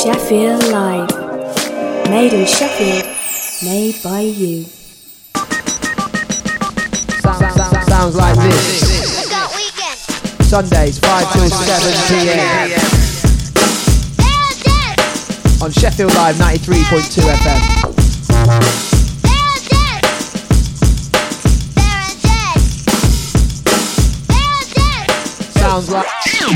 Sheffield Live. Made in Sheffield, made by you. Sounds like this. Sundays 5 till 7 p.m. on Sheffield Live 93.2 FM. Sounds like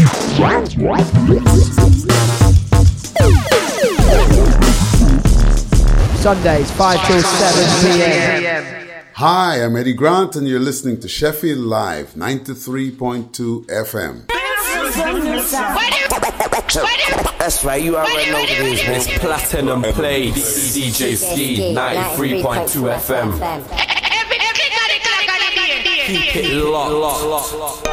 Sundays 5 till 7 p.m. Hi, I'm Eddie Grant and you're listening to Sheffield Live 93.2 FM. That's right, you already know what it is, man. It's Platinum Plays, DJ Ski, 93.2 FM. Keep it locked.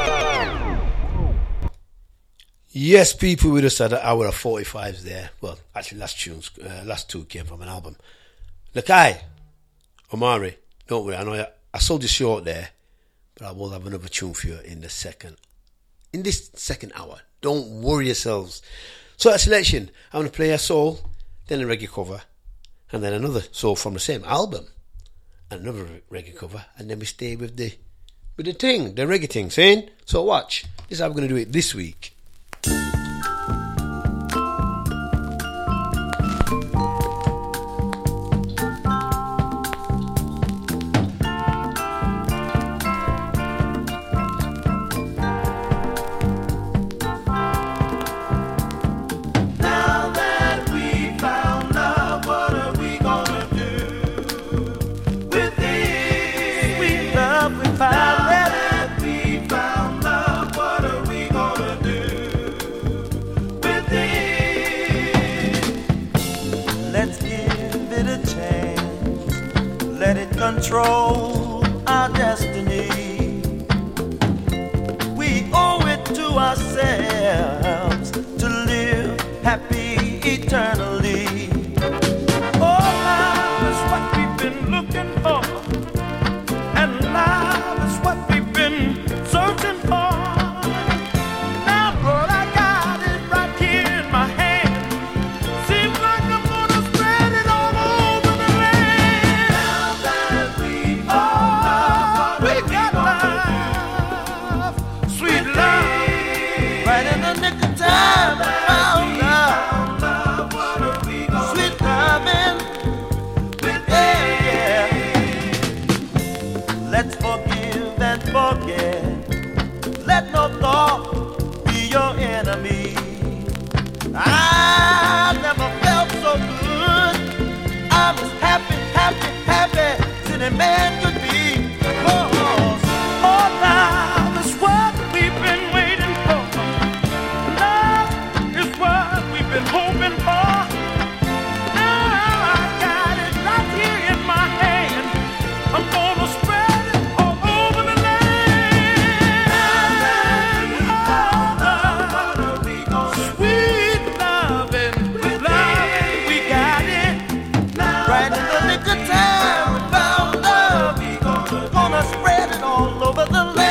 Yes, people, we just had an hour of 45s there. Well, actually, last two came from an album. Lakai, Omari, don't worry, I know I sold you short there, but I will have another tune for you in this second hour. Don't worry yourselves. So, a selection, I'm going to play a soul, then a reggae cover, and then another soul from the same album, and another reggae cover, and then we stay with the reggae thing, saying? So watch, this is how we're going to do it this week. Control our destiny. We owe it to ourselves to live happy eternally. Oh, love is what we've been looking for, and love is what we've been searching for. Now, Lord, I got it right here in my hand. Seems like I'm gonna spread it all over the land. Now that we got love, sweet love, right in the nick of time. Found love, sweet loving, yeah. Let's forgive and forget. Let no thought be your enemy. I never felt so good. I'm as happy as any man could be. Oh, love is what we've been waiting for. Love is what we've been hoping for. Now I got it right here in my hand. I'm gonna spread it all over the land. Sweet loving, we got it right in the nick of time. We found love, gonna spread it all over the land.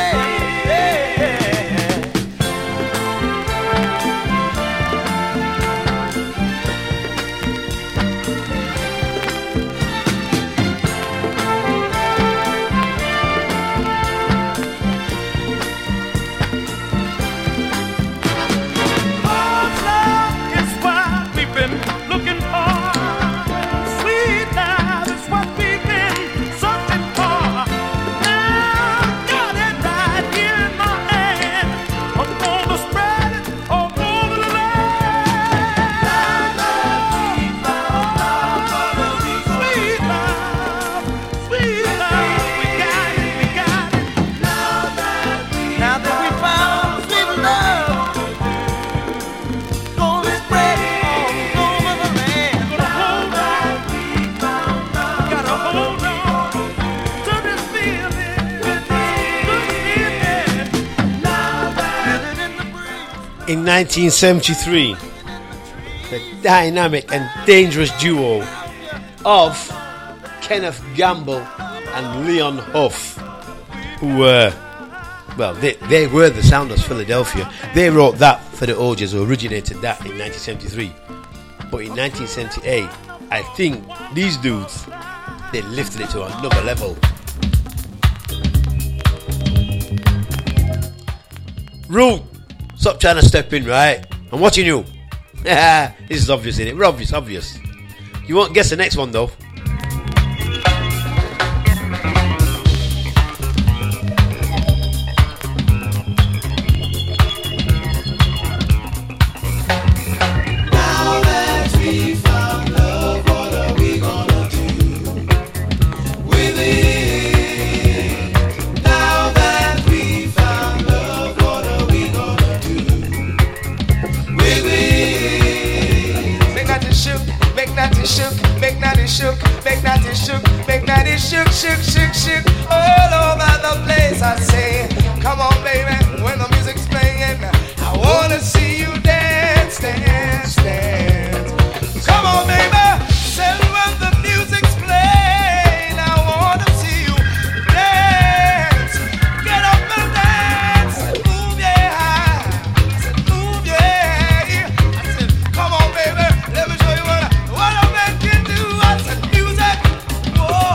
Love is what we've been looking for. Sweet love is what we've been searching for. Now got it right here in my hand. I'm gonna spread it all over the land. Sweet love, we got it. Now that we found sweet love, gonna spread it all over the land. Gotta hold on to this feeling, good feeling. Feel it in the breeze. In 1973, the dynamic and dangerous duo of Kenneth Gamble and Leon Huff, who were, well, they were the Sounders Philadelphia. They wrote that for the Ojas, who originated that in 1973. But in 1978, I think these dudes, they lifted it to another level. Root, stop trying to step in, right? I'm watching you. This is obvious, isn't it? We're obvious. You won't guess the next one though. Shook all over the place. I say, come on, baby, when the music's playing, I wanna see you dance, dance, dance. Come on, baby, say when the music's playing, I wanna see you dance. Get up and dance, move, yeah. I said, move, yeah. I said, come on, baby, let me show you what a man can do. I said, music, oh.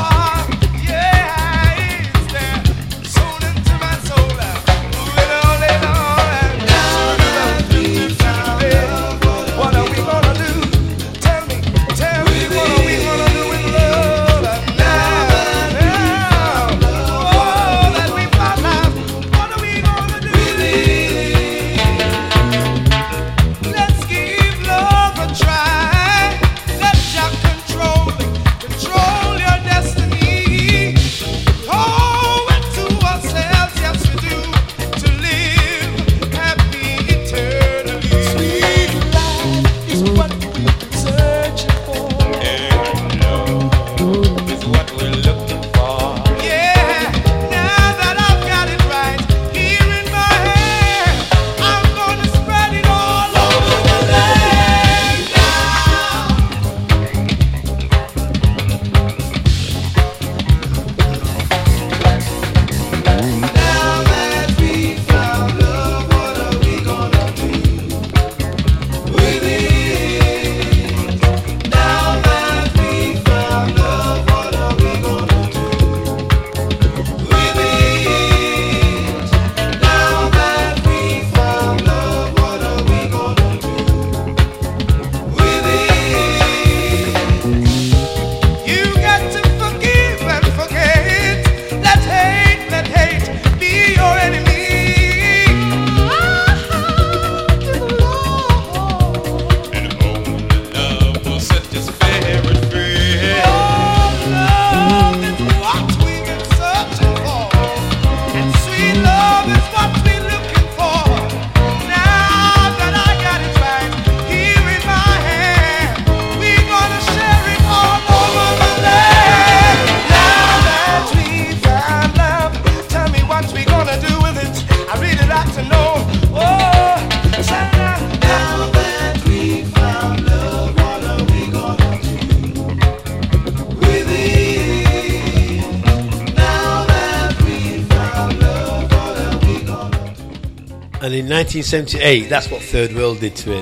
And in 1978, that's what Third World did to it.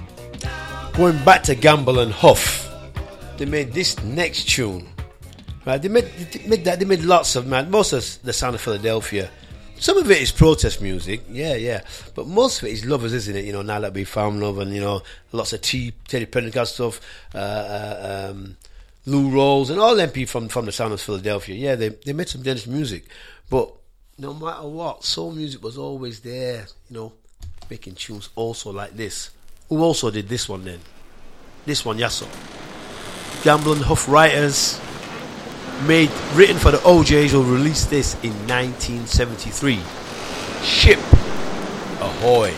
Going back to Gamble and Huff, they made this next tune. Right? They made lots of, man, most of the sound of Philadelphia. Some of it is protest music, yeah. But most of it is lovers, isn't it? You know, Now That We Found Love, and, you know, lots of Teddy Pendergast stuff, Lou Rawls, and all them people from the sound of Philadelphia. Yeah, they made some dance music. But no matter what, soul music was always there, you know, making tunes also like this. Who also did this one then? This one, Yasso. Gamble and Huff writers, written for the OJs, who released this in 1973. Ship Ahoy.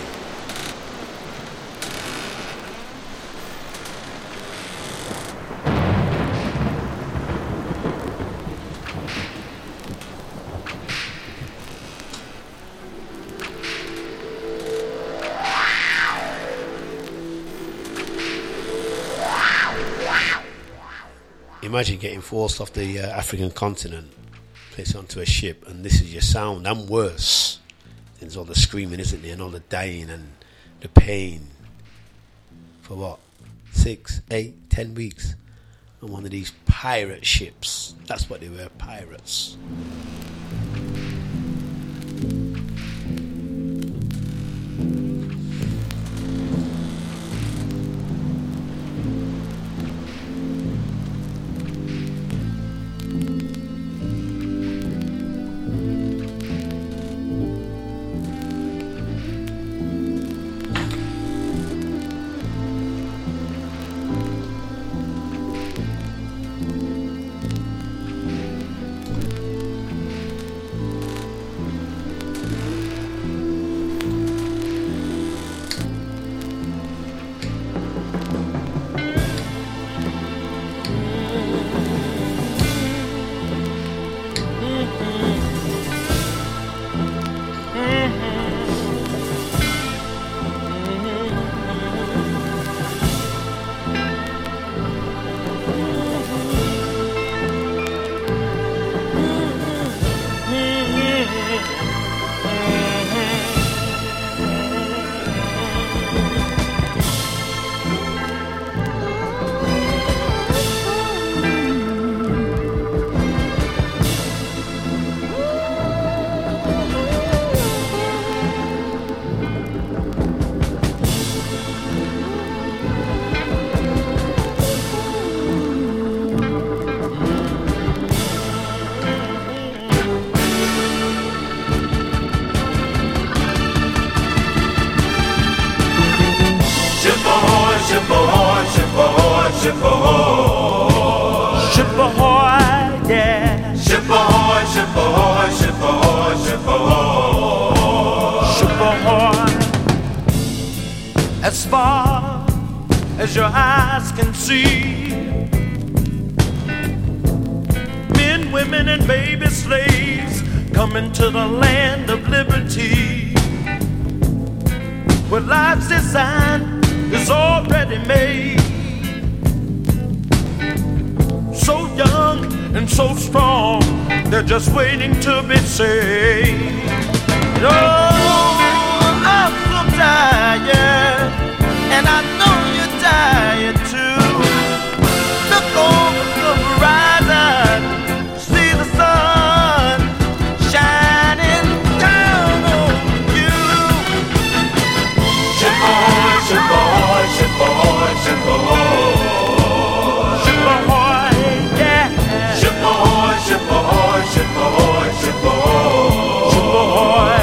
Imagine getting forced off the African continent, placed onto a ship, and this is your sound, and worse. There's all the screaming, isn't there, and all the dying and the pain. For what? 6, 8, 10 weeks on one of these pirate ships. That's what they were, pirates. As far as your eyes can see, men, women, and baby slaves coming to the land of liberty, where life's design is already made. So young and so strong, they're just waiting to be saved. Oh, I'm so tired, and I know you're tired too. Look over the horizon, see the sun shining down on you. Ship ahoy, ship ahoy, ship ahoy, ship ahoy. Ship ahoy, yeah. Ship ahoy, ship ahoy, ship ahoy, ship ahoy. Ship ahoy.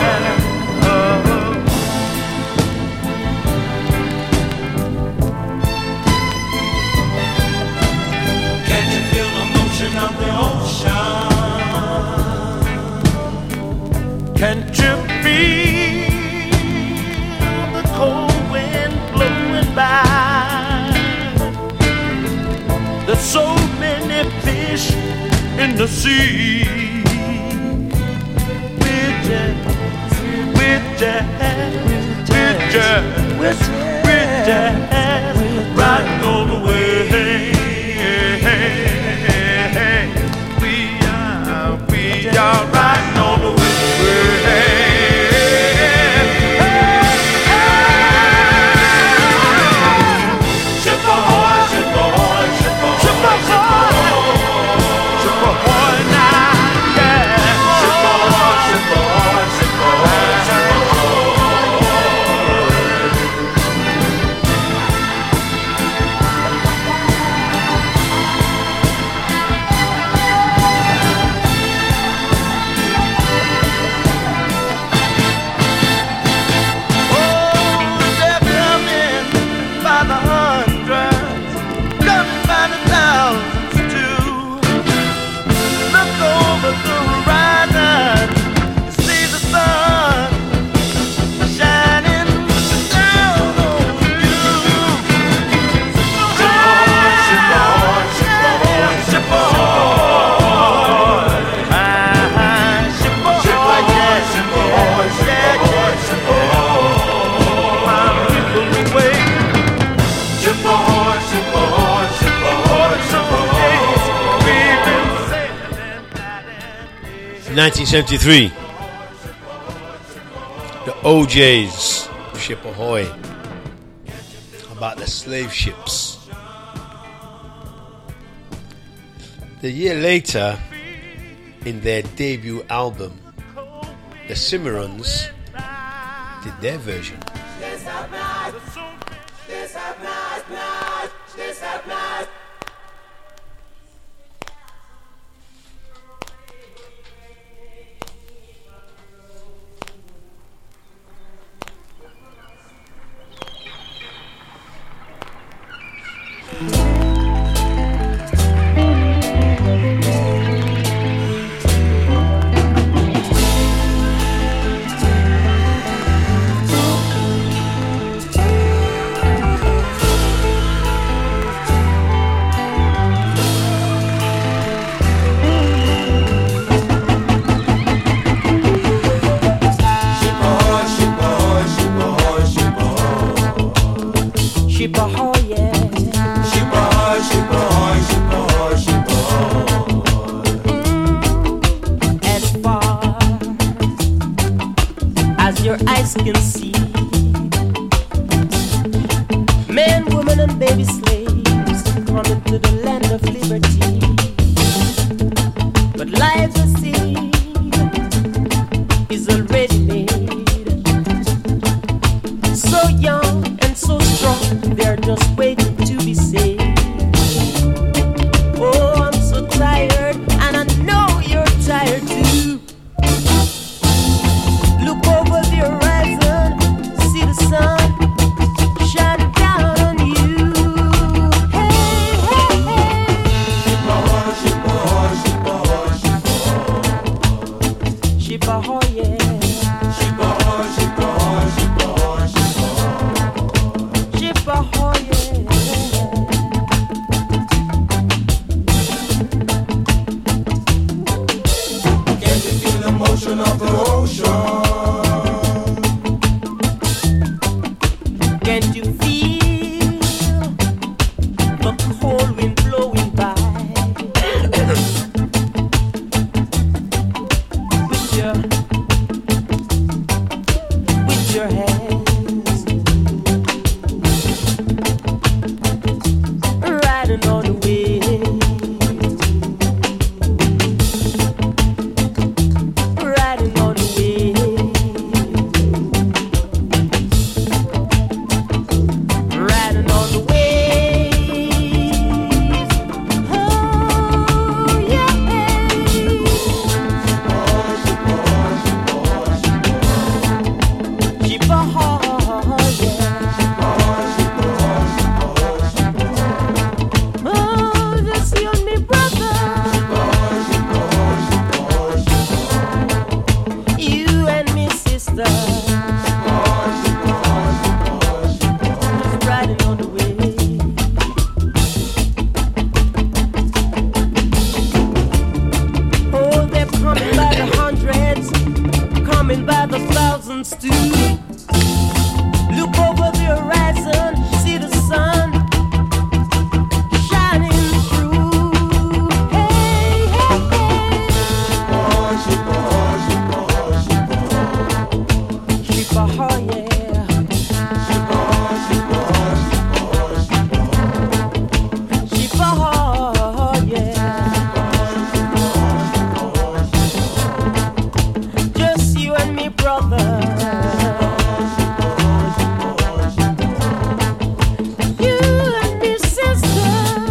Can't you feel the cold wind blowing by? There's so many fish in the sea. With jazz, riding on the way. We are riding on the way. In 1973, the OJs, Ship Ahoy, about the slave ships. The year later, in their debut album, the Cimarrons did their version. Your eyes can see men, women, and baby slaves coming to the land of liberty. But life at sea is already made. So young and so strong, they're just waiting to be saved. Oh, I'm so tired, and I know you're tired too. Look over the horizon, see the sun shine down on you. Hey, hey, hey. Ship ahoy, yeah. Ship ahoy, yeah. Can you feel the motion of the ocean? Can't you feel the cold wind blowing by? With your hands riding on the wind, riding on the wind. Riding on the waves, oh yeah. Ship ahoy, yeah. Oh, just you and me, brother. You and me, sister. Just riding on the wave. Oh, they're coming by the hundreds, coming by the thousands too. Look over the horizon, see the sun shining through. Hey, hey, hey. Ship ahoy, yeah. Ship ahoy, yeah. Just you and me, brother. You and me, sister.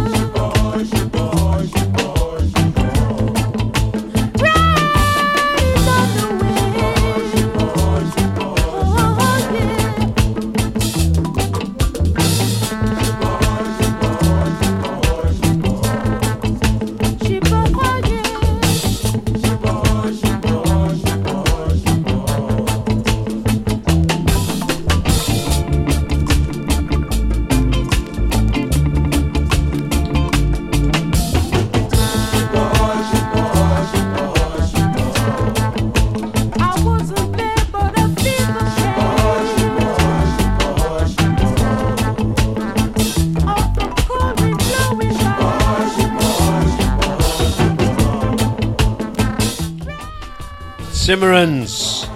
Riding on the wave. Oh, yeah. Ship ahoy, yeah. I wasn't there, but I feel the pain of the cold wind blowing by. Cimarrons,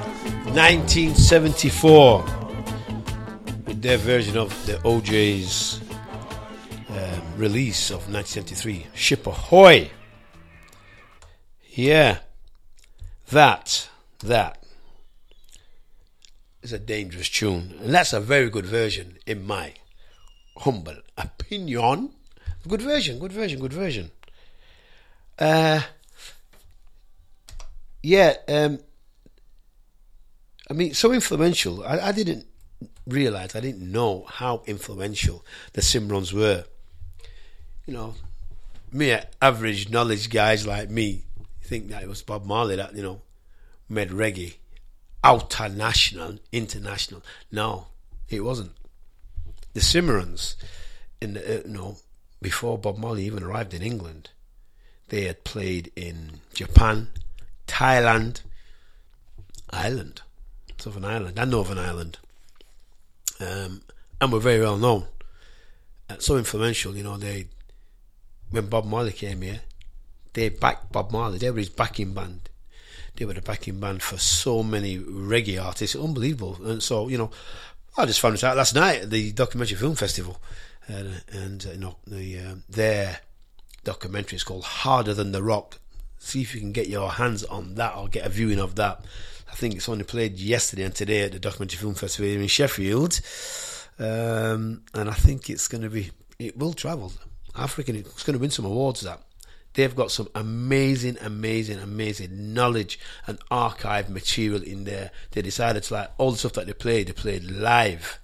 1974, with their version of the OJ's release of 1973, Ship Ahoy. Yeah, that is a dangerous tune, and that's a very good version, in my humble opinion. Good version. I mean, so influential. I didn't realise, I didn't know how influential the Simrons were. You know, mere average knowledge guys like me think that it was Bob Marley that, you know, made reggae international. No, it wasn't. The Simrons, before Bob Marley even arrived in England, they had played in Japan, Thailand, Southern Ireland and Northern Ireland, and were very well known, so influential. You know, when Bob Marley came here, they backed Bob Marley. They were his backing band. They were the backing band for so many reggae artists, unbelievable. And so, you know, I just found this out last night at the Documentary Film Festival, their documentary is called Harder Than the Rock. See if you can get your hands on that or get a viewing of that. I think it's only played yesterday and today at the Documentary Film Festival here in Sheffield, and I think it will travel Africa. It's going to win some awards. That they've got some amazing knowledge and archive material in there. They decided to, like, all the stuff that they played live.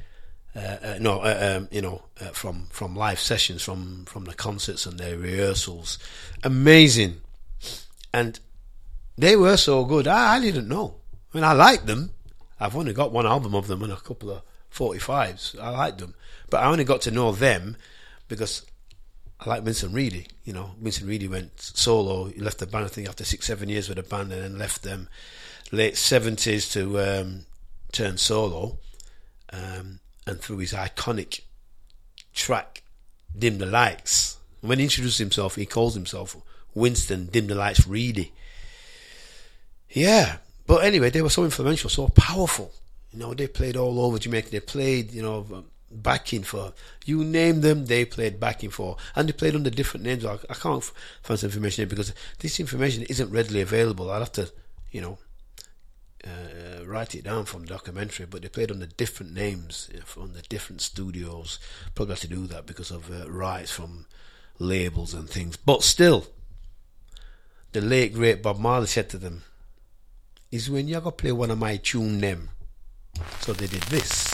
From live sessions, from the concerts and their rehearsals. Amazing. And they were so good. I didn't know. I mean, I liked them. I've only got one album of them and a couple of 45s. I liked them. But I only got to know them because I like Vincent Reedy. You know, Vincent Reedy went solo. He left the band, I think, after 6-7 years with the band, and then left them late 70s to turn solo. And through his iconic track, Dim the Lights. When he introduced himself, he calls himself Winston Dim the Lights Reedy. Yeah, but anyway, they were so influential, so powerful. You know, they played all over Jamaica. They played, you know, backing for, you name them, they played backing for. And they played under different names. I can't find some information here because this information isn't readily available. I'll have to, you know, write it down from the documentary, but they played under different names from the different studios. Probably have to do that because of rights from labels and things. But still, the late great Bob Marley said to them, is when you go play one of my tune them. So they did this.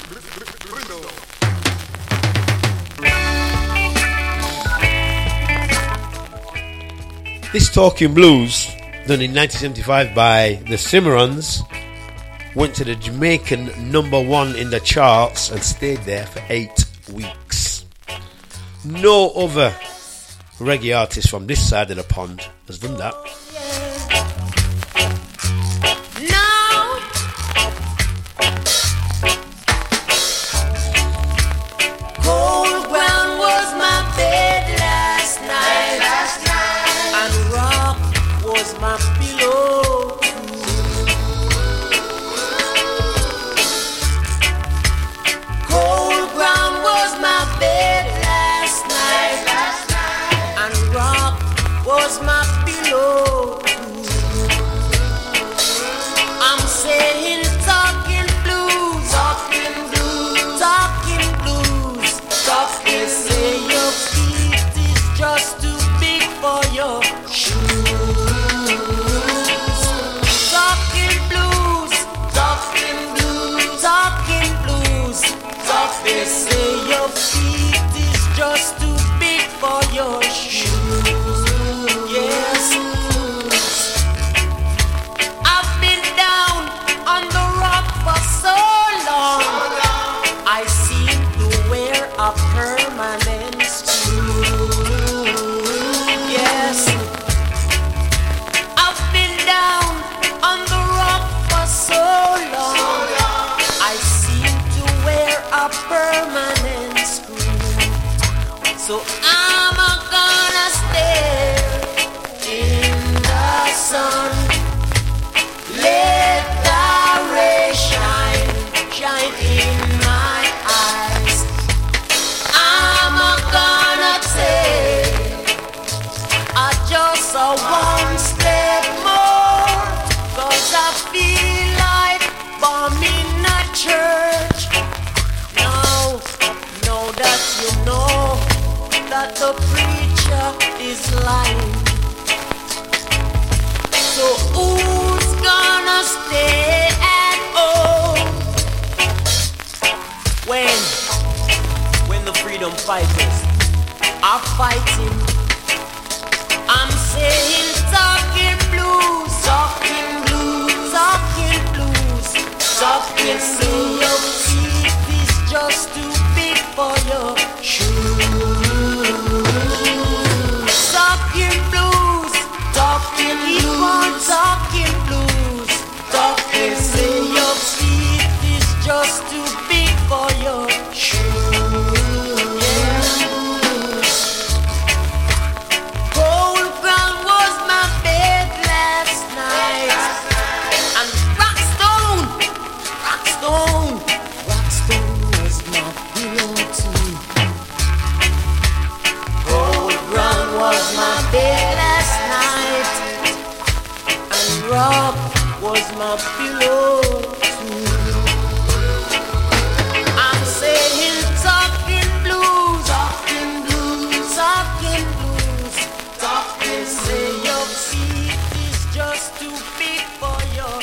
This Talking Blues, done in 1975 by the Simrons, went to the Jamaican #1 in the charts and stayed there for 8 weeks. No other reggae artist from this side of the pond has done that. So I'm gonna stay in the sun. Let the ray shine in my eyes. I'm gonna take just a once that the preacher is lying. So who's gonna stay at home when the freedom fighters are fighting? I'm saying talking blues, talking blues, talking blues, talking say your teeth is just too big for your shoes. Talking blues, talking blues, talking blues, talking say your teeth is just too big for your shoes. Cold ground was my bed last night, and Rockstone was my pillow too. Cold ground was my bed last night, and rock was my pillow too. I'm saying talking blues, talking blues, talking blues, talking say your teeth is just too big for your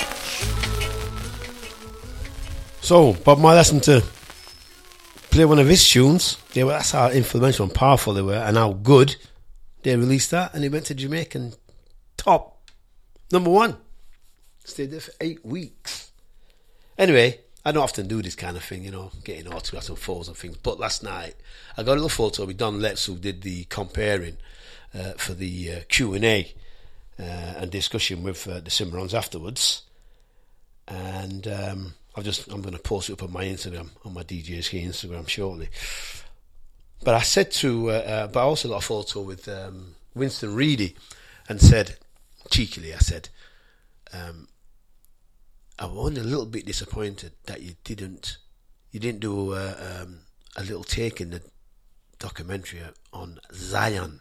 So, Bob Marley asked him to play one of his tunes. That's how influential and powerful they were, and how good they released that. And he went to Jamaican top #1. Stayed there for 8 weeks. Anyway, I don't often do this kind of thing, getting autographs and photos and things. But last night, I got a little photo with Don Letts, who did the comparing for the Q&A and discussion with the Cimarrons afterwards. And I'm going to post it up on my Instagram, on my DJ's Key Instagram shortly. But I said but I also got a photo with Winston Reedy, and said, cheekily, I said, I'm only a little bit disappointed that you didn't do a little take in the documentary on Zion.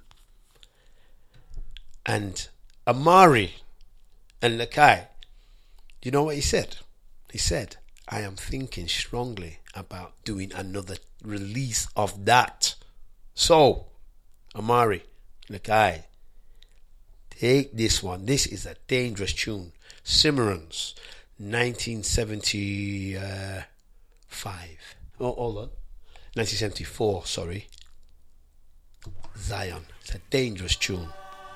And Amari and Lakai, do you know what he said? He said, I am thinking strongly about doing another release of that. So, Amari, Lakai, take this one. This is a dangerous tune. Cimarrons, 1975. Oh, hold on. 1974, sorry. Zion. It's a dangerous tune.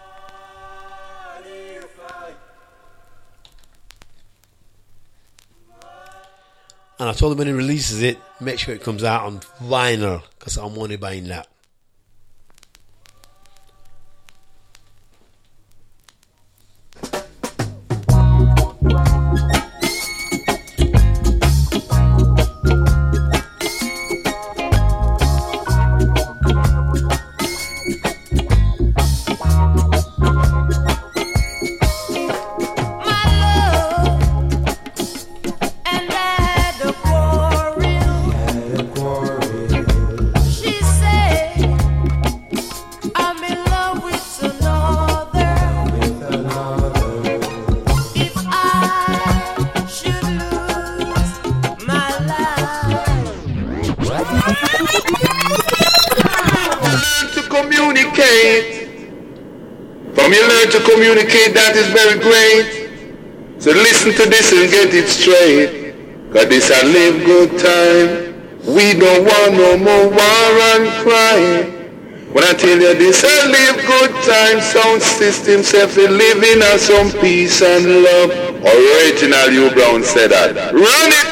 And I told him when he releases it, make sure it comes out on vinyl, because I'm only buying that. Communicate, that is very great. So listen to this and get it straight. Cause this a live good time. We don't want no more war and crime. When I tell you this a live good time, sound system self living on some peace and love. Original U Brown said that. Run it!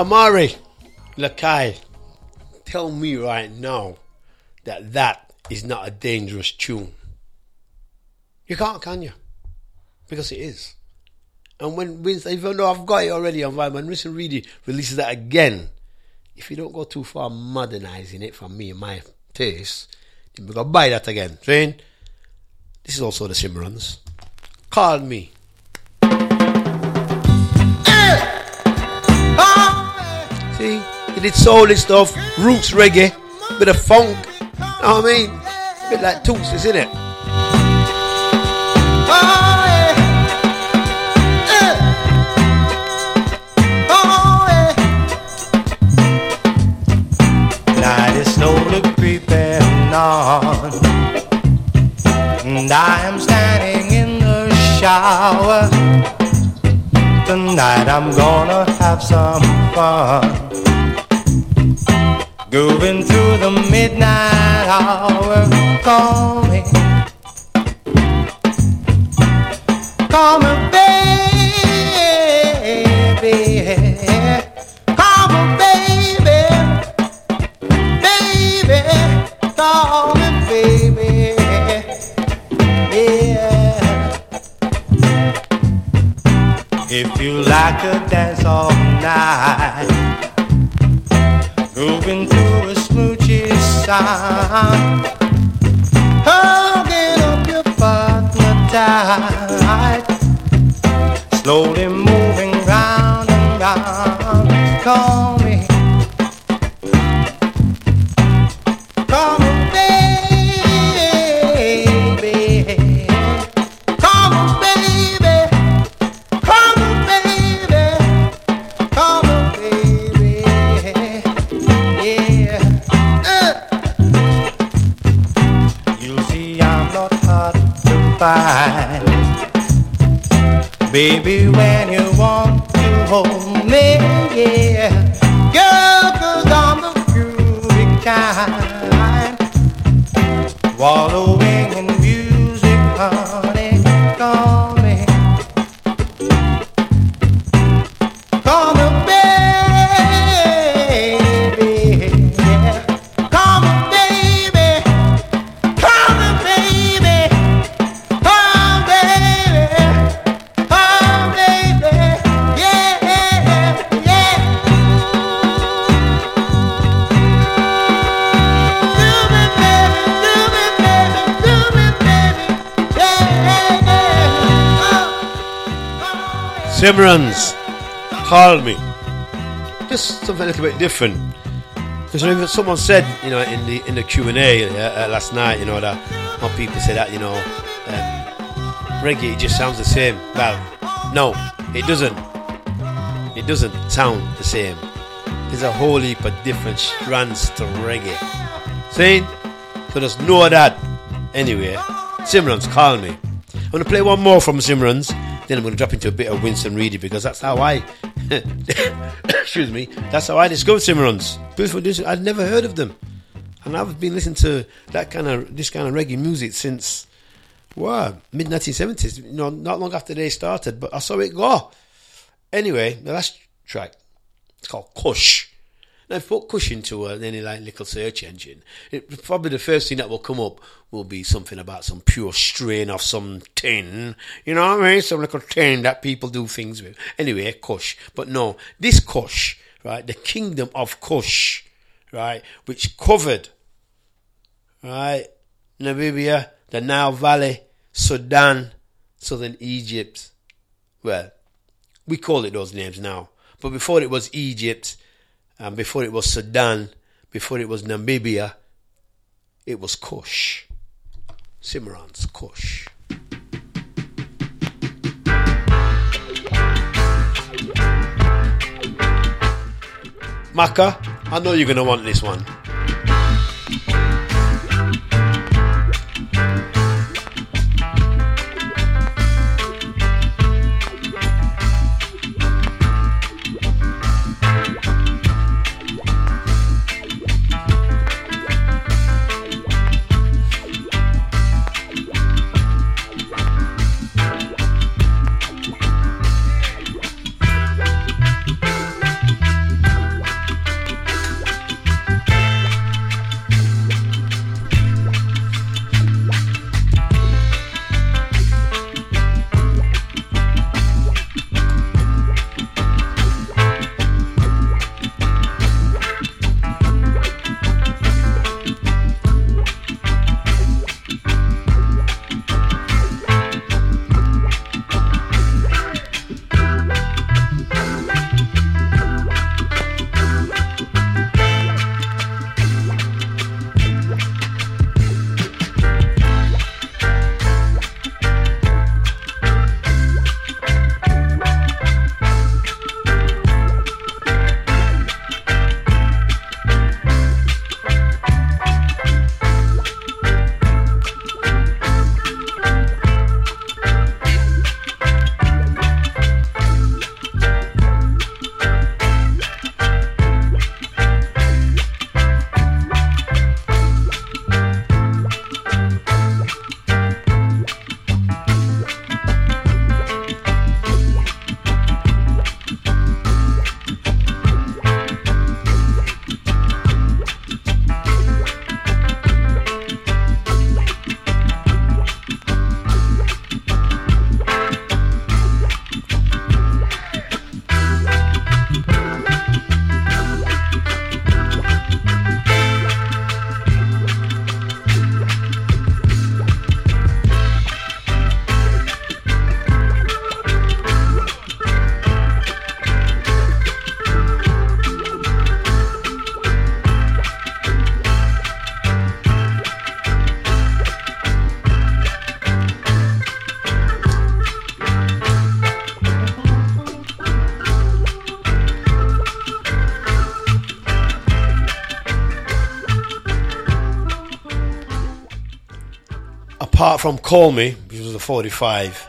Amari, Lakai, tell me right now that that is not a dangerous tune. You can't, can you? Because it is. And when Winston, even though I've got it already on vinyl, when Winston Reedy releases that again, if you don't go too far modernizing it for me and my taste, then we're going to buy that again. Saying, this is also the Simrons. Call Me. See, he did soul stuff, roots reggae, bit of funk, you know what I mean? A bit like Toots, isn't it? Night is slowly creeping on, and I am standing in the shower. Tonight I'm gonna have some fun, going through the midnight hour. Call me, call me, baby. Call me, baby. Baby, call me, baby. Yeah. If you like to dance all night, moving through a smoochy sound, hugging up your partner tight, slowly moving round and round. Call me, call me, baby. Call me, baby. Call me, baby. Call me, baby. Yeah. You'll see I'm not hard to find, baby, when you want to hold me. Yeah. Girl, 'cause I'm the groovy kind, wallowing in music, honey. Call me, call me, baby. Yeah. Call me, baby. Call me, baby. Call me, baby. Call me, baby. Yeah, yeah. Simrons, Call Me. Just something a little bit different. Because someone said, you know, in the Q&A last night, you know, that more people say that, you know, reggae just sounds the same. Well, no, it doesn't. It doesn't sound the same. There's a whole heap of different strands to reggae. See? So just know that. Anyway, Simrons, Call Me. I'm going to play one more from Simrons, then I'm going to drop into a bit of Winston Reedy, because that's how I excuse me, that's how I discovered Simrons. I'd never heard of them, and I've been listening to this kind of reggae music since mid 1970s, you know, not long after they started, but I saw it go. Anyway, the last track, it's called Kush. Now, if you put Kush into any like little search engine, probably the first thing that will come up will be something about some pure strain of some tin. You know what I mean? Some little tin that people do things with. Anyway, Kush. But no, this Kush, right, the kingdom of Kush, right, which covered, right, Namibia, the Nile Valley, Sudan, southern Egypt. Well, we call it those names now. But before it was Egypt, and before it was Sudan, before it was Namibia, it was Kush. Simrons, Kush. Maka, I know you're going to want this one. from Call Me, which was a 45.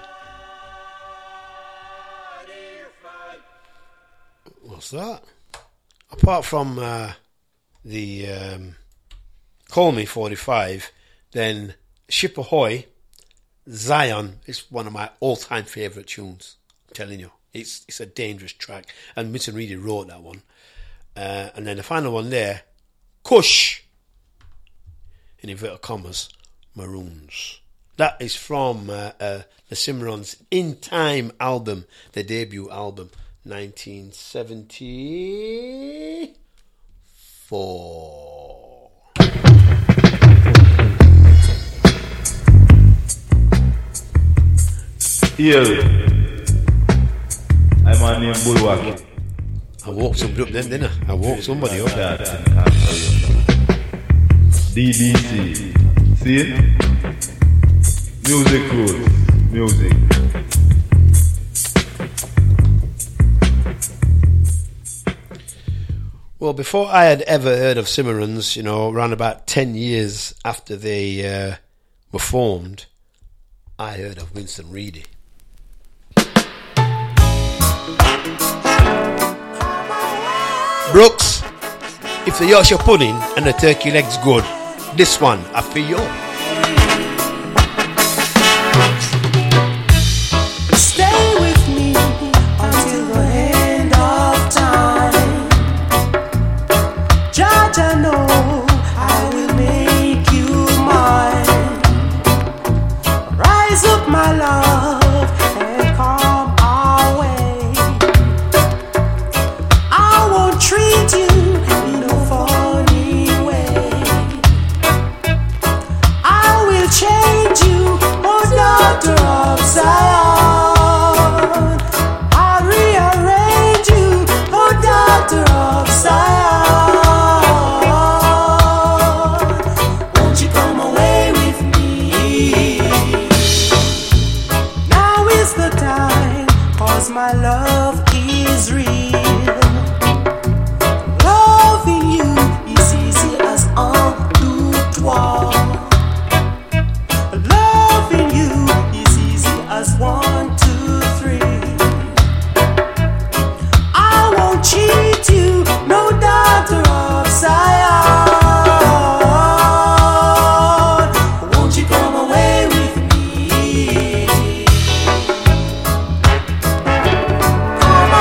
What's that? Apart from the Call Me 45, then Ship Ahoy, Zion is one of my all-time favourite tunes. I'm telling you, it's a dangerous track, and Milton Reedy wrote that one. And then the final one there, Kush, in inverted commas, Maroons. That is from the Cimarrons' In Time album, their debut album, 1974. Here, I'm on name Bulwark. I woke somebody up then, didn't I? I woke somebody up. DDC. See it? Music rules. Music. Well, before I had ever heard of Cimarrons, around about 10 years after they were formed, I heard of Winston Reedy. Brooks, if the Yorkshire pudding and the turkey leg's good, this one I for you. Stay with me until the end of time. Judge, I know I will make you mine. Rise up, my love, and come our way. I won't treat you in a funny way. I will change you, oh daughter of Zion. I'll rearrange you, oh daughter of Zion. Won't you come away with me? Now is the time, 'cause my love is real. Loving you is easy as un, deux, trois. Loving you is easy as 1, 2, 3. I won't cheat you, no daughter of Zion. Won't you come away with me? Come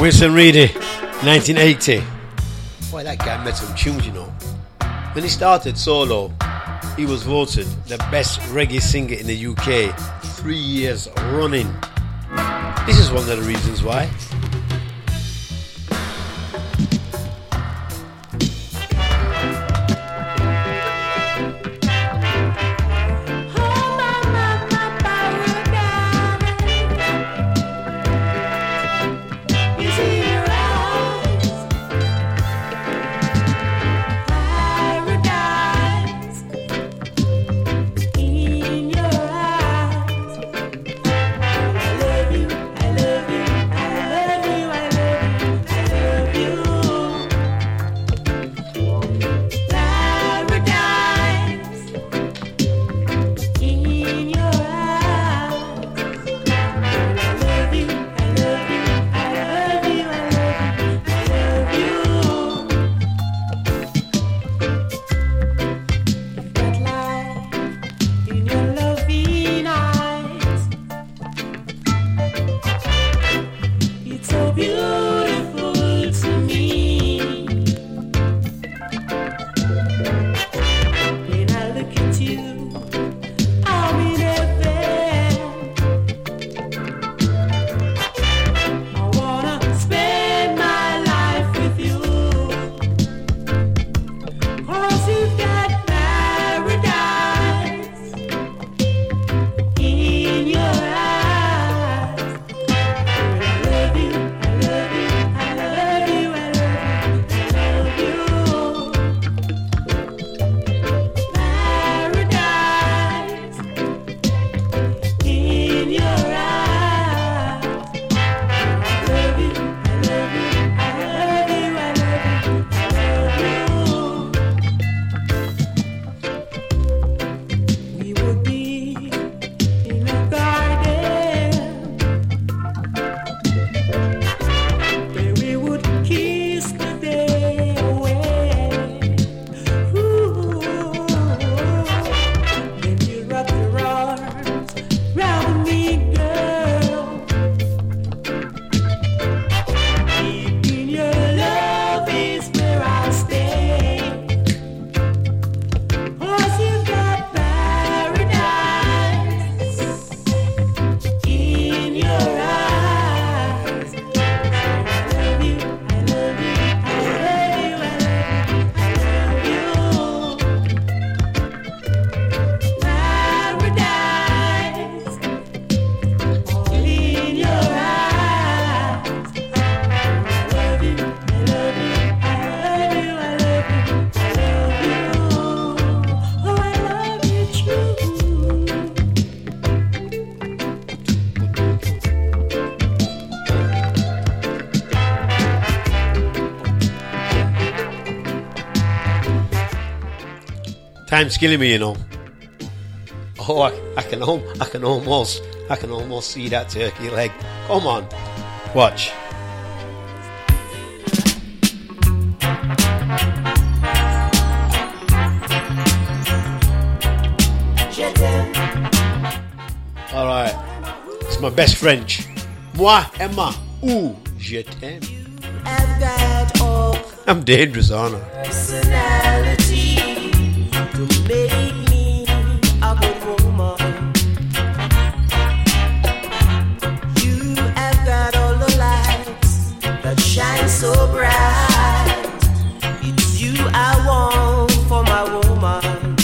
Wilson Reedy, 1980. Boy, that guy made some tunes, you know. When he started solo, he was voted the best reggae singer in the UK 3 years running. This is one of the reasons why. Time's killing me, you know. Oh, I can almost see that turkey leg. Come on, watch. All right, it's my best French. Moi, Emma, ou je t'aime. I'm dangerous, aren't I? To make me a good woman. You have got all the lights that shine so bright. It's you I want for my woman.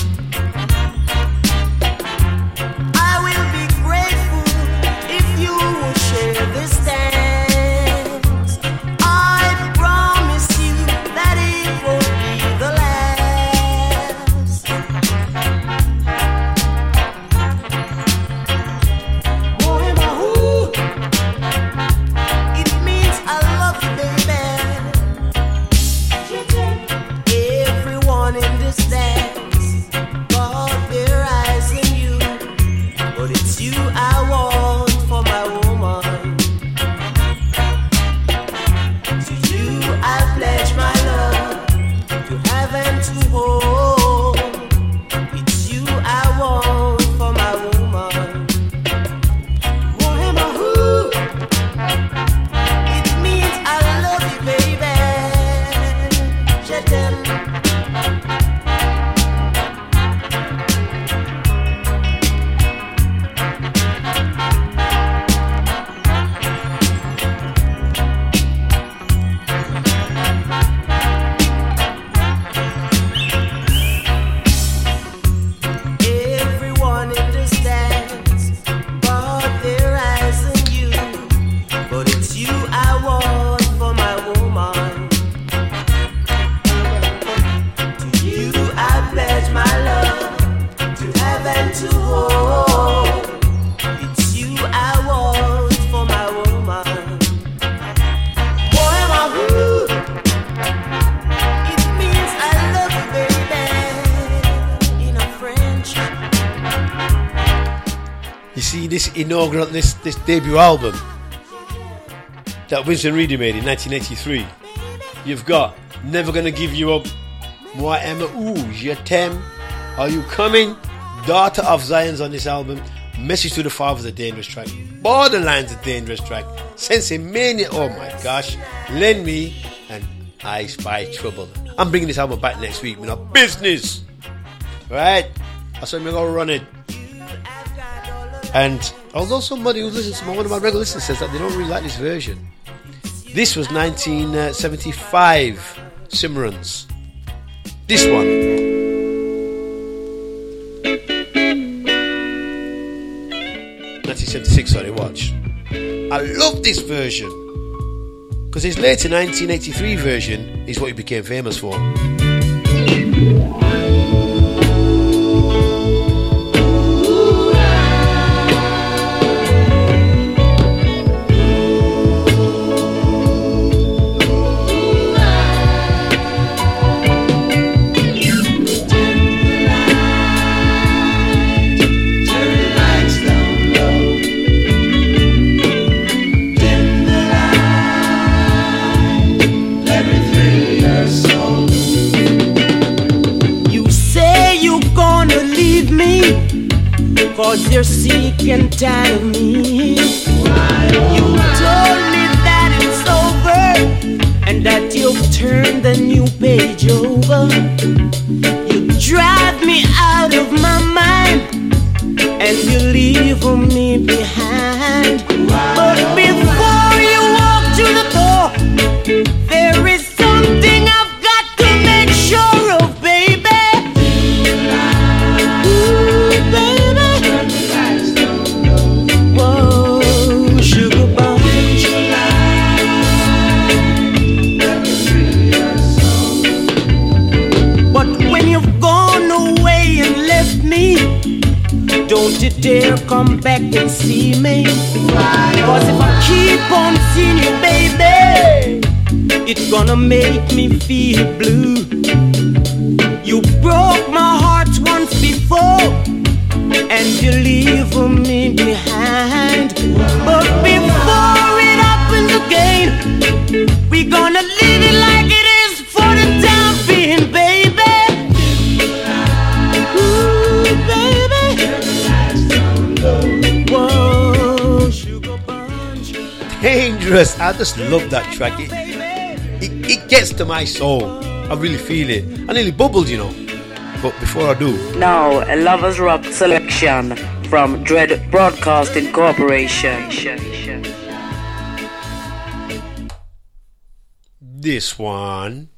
I will be grateful if you will share this dance. I promise you that it won't be the last. It means I love you, baby. Everyone in this dance got their eyes on you, but it's you I want for my woman. To you I pledge my love, to have and to hold. It's you I want for my woman. It means I You see, this inaugural, this debut album that Winston Reedy made in 1983. You've got Never Gonna Give You Up, Moi Emma, Ooh, Je T'aime, Are You Coming, Daughter of Zion's on this album, Message to the Father's a dangerous track, Borderline's a dangerous track, Sensei Mania, oh my gosh, Lend Me, and I Spy Trouble. I'm bringing this album back next week, we're not business. Right? That's why I'm gonna run it. And although somebody who listens to one of my regular listeners says that they don't really like this version, this was 1975 Simran's. This one. 1976, sorry, watch. I love this version because his later 1983 version is what he became famous for. Cause you're sick and tired of me. You told me that it's over and that you've turned the new page over. You drive me out of my mind and you leave me behind. But before you walk to the door, there is something I've got to make sure of, baby. Don't you dare come back and see me. Cause if I keep on seeing you, baby, it's gonna make me feel blue. You broke my heart once before and you leave me behind. But before it happens again, we're gonna leave it like it is for the time being, baby. Dangerous. I just love that track. It gets to my soul. I really feel it. I nearly bubbled, you know. But before I do, now a Lovers Rock selection from Dread Broadcasting Corporation. This one.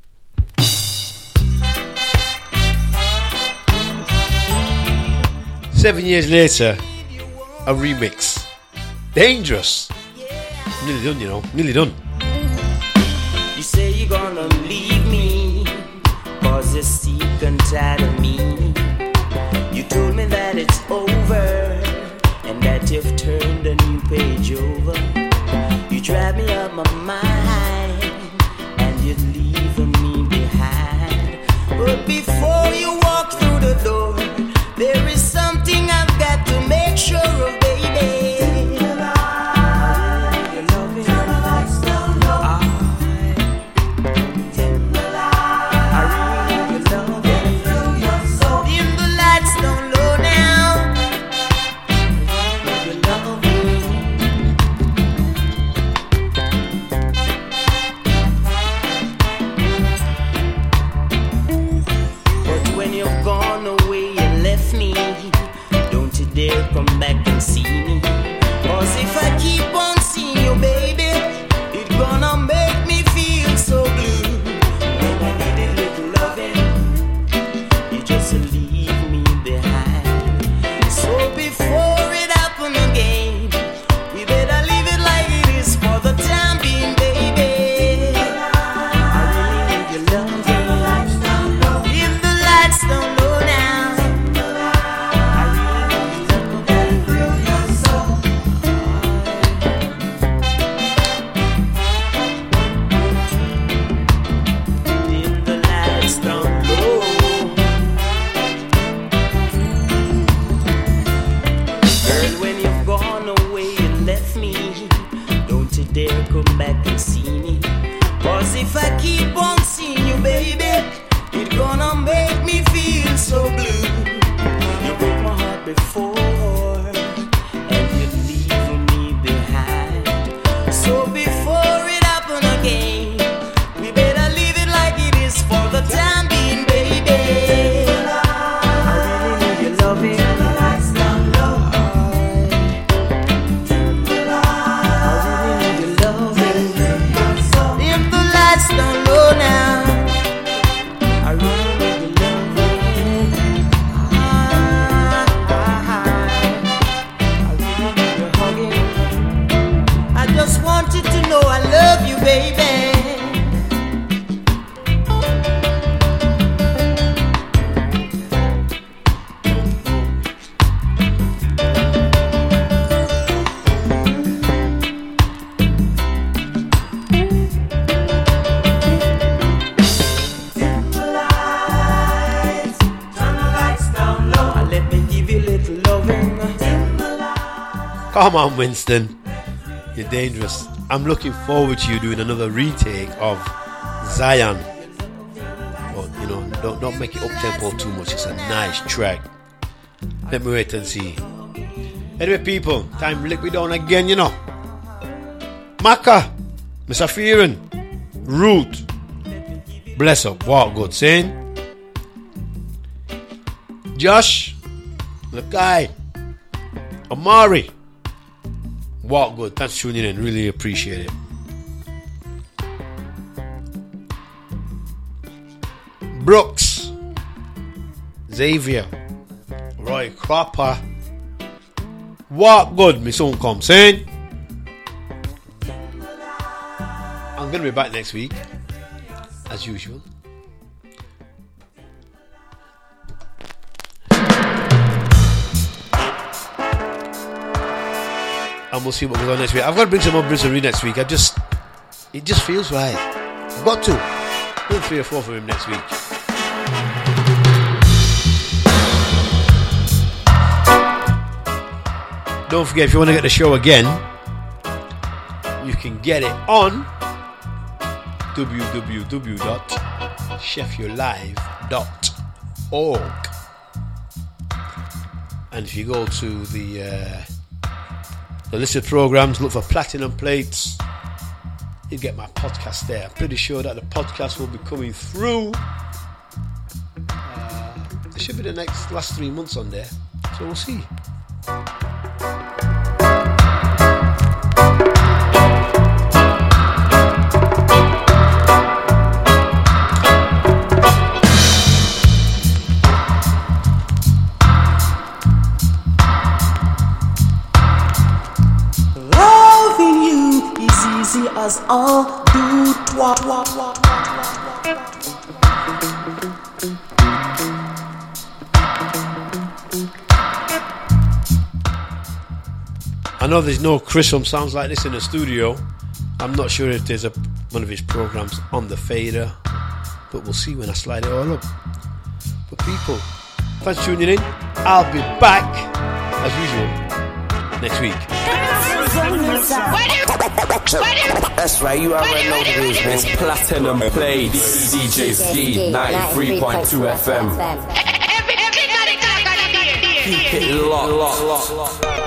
Seven years later, a remix. Dangerous. Nearly done, you know. Nearly done. You say you're gonna leave me, cause you're sick and tired of me. You told me that it's over, and that you've turned a new page over. You drive me out my mind, and you leave me behind. But before you walk through the door, there is something I've got to make sure of, baby. Come back and see me. Cause if I keep on seeing you, baby, it's gonna make me feel so blue. When I need a little loving, you just leave me behind. So before it happens again, we better leave it like it is for the time being, baby. I really need your loving. If the lights don't go down, come back and see me. 'Cause if I keep on seeing you, baby, it's gonna make me feel so blue. You broke my heart before, and you're leaving me behind. So before it happen again, we better leave it like it is for the time being, baby. I really need your loving. Come on, Winston. You're dangerous. I'm looking forward to you doing another retake of Zion. But, you know, don't make it up-tempo too much. It's a nice track. Let me wait and see. Anyway, people, time to lick me down again, you know. Maka, Mr. Fearon, Root, bless up, walk good, saying. Josh, the guy, Amari, walk good. Thanks for tuning in. Really appreciate it. Brooks, Xavier, Roy Cropper, walk good. Me soon come, saying. I'm gonna be back next week, as usual. And we'll see what goes on next week. I've got to bring some more Brizzery next week. It just feels right. I've got to. Bring 3 or 4 for him next week. Don't forget, if you want to get the show again, you can get it on www.chefyourlive.org. And if you go to the list of programs, look for Platinum Plates, you get my podcast there. I'm pretty sure that the podcast will be coming through. It should be the last 3 months on there, so we'll see. As all do toi. I know there's no Chris from Sounds Like This in the studio. I'm not sure if there's one of his programs on the fader, but we'll see when I slide it all up. But people, thanks for tuning in. I'll be back as usual next week. That's right, you already know what it is, man. It's Platinum Plates, DJ Ski, 93.2 FM. Keep it locked.